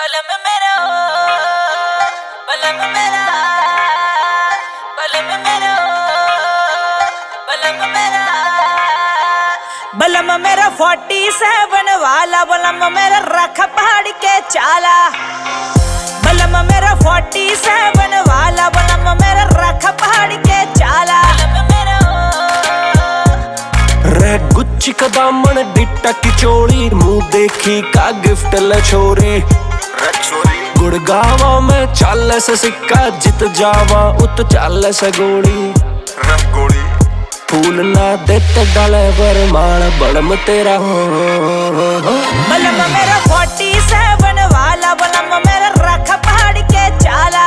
बलम मेरा बलम मेरा बलम मेरा बलम मेरा बलम मेरा 47 वाला बलम मेरा रख पहाड़ के चाला। बलम मेरा 47 वाला बलम मेरा रख पहाड़ के चाला। रे गुच्ची का दामन डिट्टा की चोली, मुंह देखी का गिफ्ट लछोरी। गुड़गावा में चाल से सिक्का, जित जावा उत चाल से गोली। फूल ना देते डाले बरमाल बलम तेरा बलम मेरा 47 वाला बलम मेरा रख पहाड़ के चाला।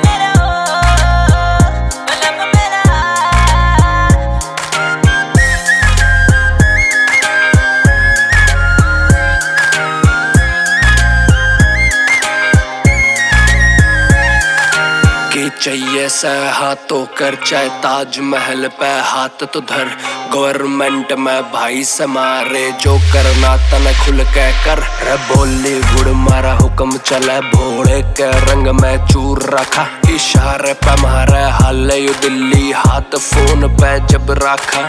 चाहिए से हाथों कर, चाहे ताजमहल पे हाथ तो धर। गवर्नमेंट में भाई से मारे, जो करना तने खुल के कर। रे बॉलीवुड मारा हुक्म चले, भोले के रंग में चूर रखा। इशारे पे मारे हाल यू दिल्ली, हाथ फोन पे जब रखा।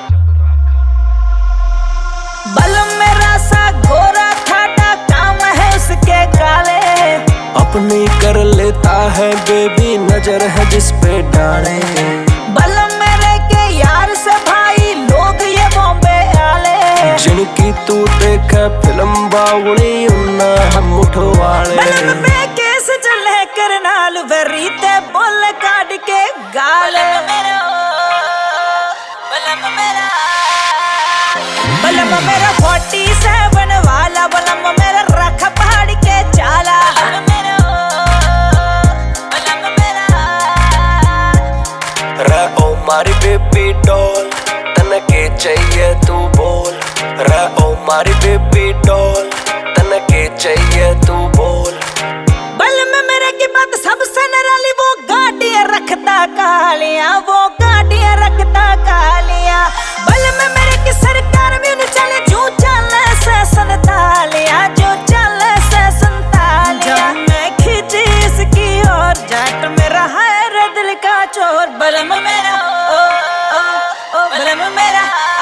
बलम मेरा सा गोरा ठाटा, काम है उसके काले। अपनी कर लेता है बेबी, नजर है जिस पे डाले। बलम मेरे के यार से भाई लोग ये बॉम्बे आले। जिनकी तू देखे फिल्म बावड़ी, उन्ना हम उठवाले। बलम पे केस चले करनाल भरीते बोल काट के गाल। बलम मेरा बलम मेरा 47 वाला बलम मेरा रख पहाड़ के चाला। रे ओ मारी बेबी डॉल, तने के चाहिए तू बोल। रे ओ मारी बेबी डॉल, तने के चाहिए तू बोल। बलम मेरे की बात सबसे निराली, वो गाड़ियां रखता कालियां, वो गाड़ियां रखता कालियां। बलम मेरे की सरकार भी न चले, जो चले से संतालियां, जो चले से संतालियां। मैं खिंची इसकी और जाट मेरा है रे दिल का चोर। बलम मेरा बलम मेरा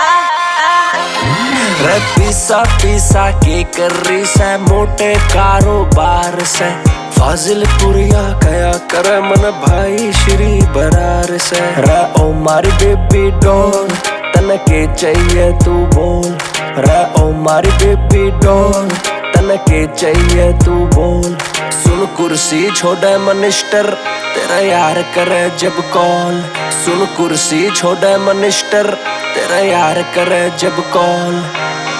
रे पीसा पीसा के कर रही से, मोटे कारोबार से। फाजिलपुरिया कया करे मन भाई श्री बरार से। रे ओ मारी बेबी डॉल, तने के चाहिए तू बोल। रे ओ मारी बेबी डॉल, तने के चाहिए तू बोल। सुन कुर्सी छोड़े मिनिस्टर, तेरा यार करे जब कॉल। सुन कुर्सी छोड़े मिनिस्टर, तेरा यार करे जब कॉल।